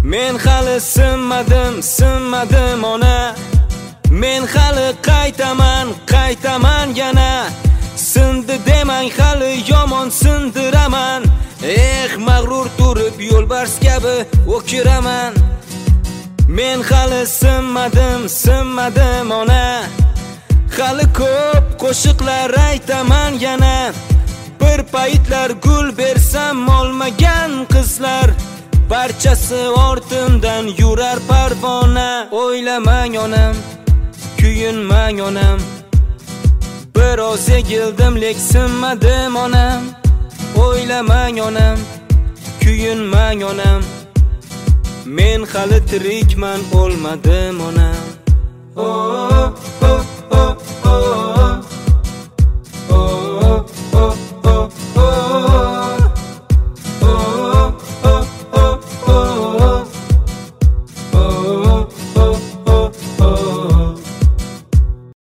Men hali sinmadim ona. Men hali qaytaman yana. Sindi demang hali yomon sindiraman. Mag'rur turib yo'lbars kabi o'kiraman. Men hali sinmadim ona. Hali ko'p qo'shiqlar aytaman yana. Bir paytlar gul bersam olmagan qizlar, barchasi ortimdan yurar parvona. O'ylamang onam, kuyinmang onam. Biroz egildim lek sinmadim onam. O'ylamang onam, kuyinmang onam. Men hali tirikman, o'lmadim onam.